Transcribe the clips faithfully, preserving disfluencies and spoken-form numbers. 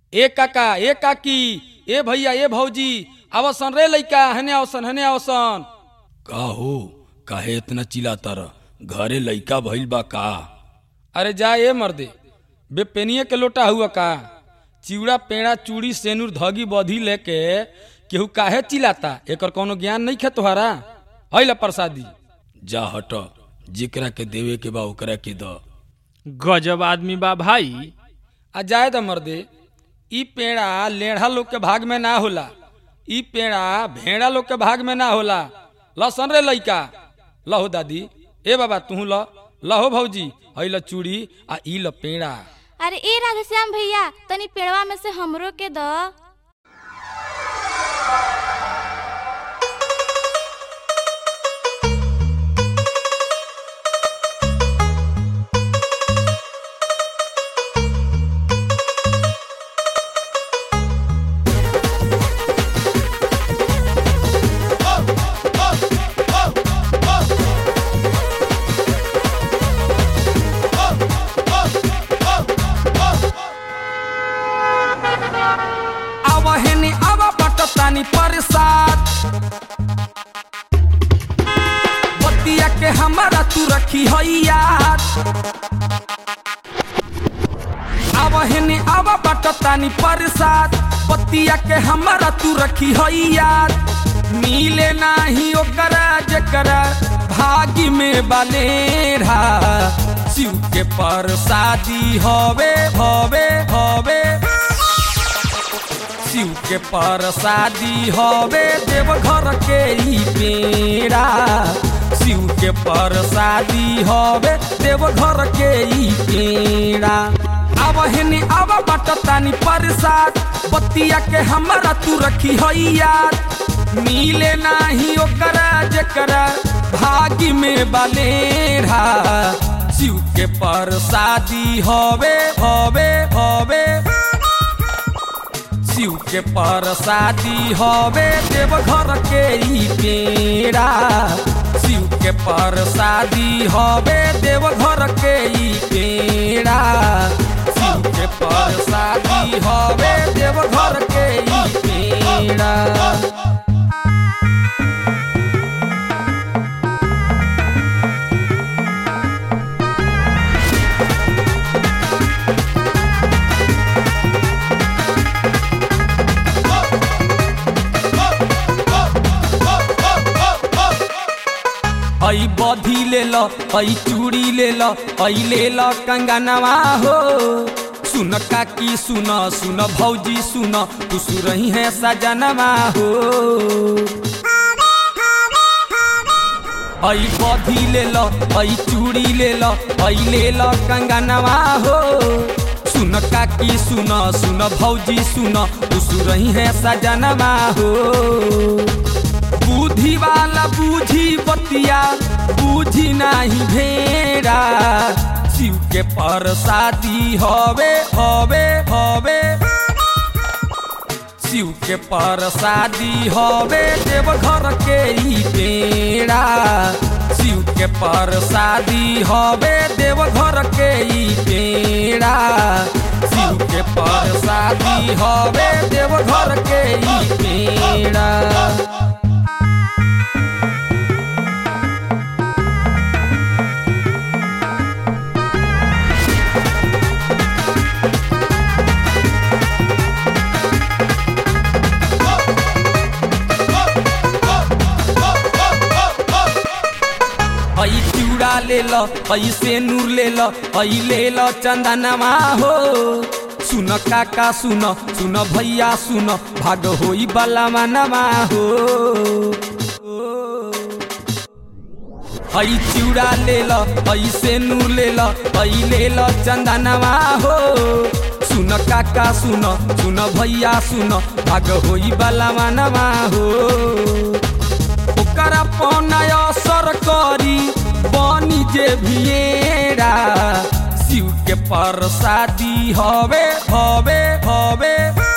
ए काका ए काकी ए भैया ए भौजी आवसन रे लइका हने आवसन हने आवसन। का हो काहे इतना चिल्लाता रह? घरे लइका भइल बा का? अरे जा ए मर्दे बे पेनिए के लोटा हुआ का? चिवड़ा पेड़ा चूड़ी सेनुर धगी बधी लेके केहू काहे चिल्लाता? एकर कोनो ज्ञान नहीं खे तोहरा? हइला प्रसादी। जा हट, जेकरा के देवे के बा ओकरा के द। गजब आदमी बा भाई। आ जाए द मर्दे, ई पेड़ा लेढ़ा लोग के भाग में ना होला, ई पेड़ा भेड़ा लोग के भाग में ना होला। लसन रे लइका लहो दादी, ए बाबा तू ल लहो भौजी हई ल चूड़ी आ ई ल पेड़ा। अरे ए राधेश्याम भैया तनी पेड़वा में से हमरो के द। तानी परसाद बतिया के हमारा तू रखी हो याद। आवा हेने आवा बाट तानी परसाद बतिया के हमारा तू रखी हो याद। मिले नाही ओकरा जकरा भागी में बलेरा, शिव के परसादी हवे हवे हवे। शिव के परसादी हवे देवघर के ई पेड़ा, शिव के परसादी हवे देवघर के ई पेड़ा। आवा हेने आवा बाट तानी परसाद बतिया के हमारा तू रखी हो याद। मिले नाही ओकरा जकरा भागी में बलेरा, शिव के परसादी हवे हवे हवे। शिव के परसादी हवे देवघर के ई पेड़ा, शिव के परसादी हवे देवघर के ई पेड़ा। शिव के परसादी हवे देवघर के ई पेड़ा। आई बधी ले लो आई चूड़ी ले लो आई ले लो कंगनवा हो। सुन काकी सुन सुन भौजी सुन तू सुरही है सजनवा हो। आई बधी ले लो आई चूड़ी ले लो आई ले लो कंगनवा हो। सुन काकी सुन सुन भौजी सुन तू सुरही है सजनवा हो। बुद्धि वाला बूझी बतिया बूझी नहीं भेड़ा, शिव के परसादी हवे हवे हवे। शिव के परसादी हवे देवघर के ई पेड़ा, शिव के परसादी हवे देवघर के ई पेड़ा। शिव के परसादी हवे देवघर के ई पेड़ा। आई चिवड़ा ले लो आई सेनुर ले लो आई ले लो चंदनवा हो। सुन काका सुन सुन भैया सुन भाग होई बाला मनवा हो। आई चिवड़ा ले लो आई सेनुर ले लो आई ले लो चंदनवा हो। सुन काका सुन सुन भैया सुन भाग होई बाला मनवा हो। ओकरा पौना असर करी बनी जे भिएरा, शिव के परसादी हवे हवे हवे।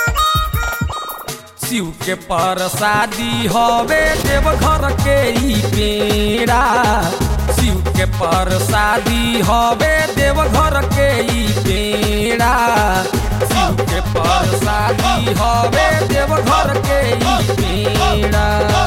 शिव के परसादी हवे देवघर के ई पेड़ा, शिव के परसादी हवे देवघर के ई पेड़ा। शिव के प्रसादी हवे देवघर के ई पेड़ा।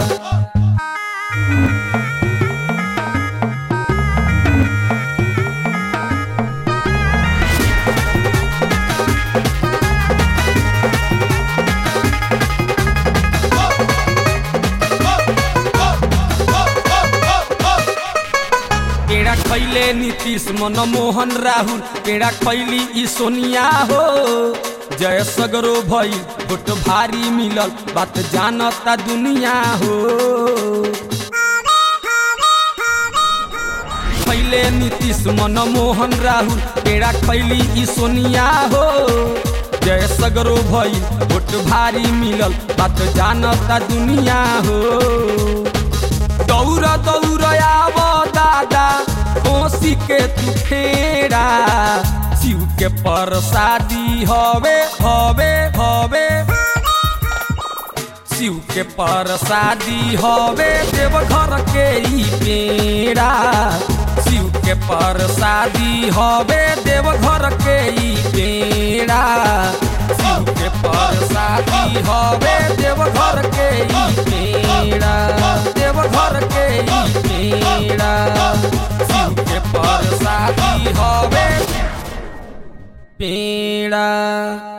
पेड़ा खैले नीतीश मनमोहन राहुल, पेड़ा खैली ई सोनिया हो। जय सगरो भई वोट भारी मिलल, बात जानता दुनिया हो। खैले नीतीश मनमोहन राहुल, पेड़ा खैली ई सोनिया हो। जय सगरो भई वोट भारी मिलल, बात जानता दुनिया हो। दौड़ दौड़ आव दादा कोसी के तू फेरा, शिव के प्रसादी हवे हवे हवे। शिव के प्रसादी हवे देवघर के ई पेड़ा। शिव के प्रसादी हवे देवघर के ई पेड़ा। शिव के प्रसादी हवे देवघर के ई पेड़ा। देवघर के ई पेड़ा। शिव के प्रसादी हवे पेड़ा।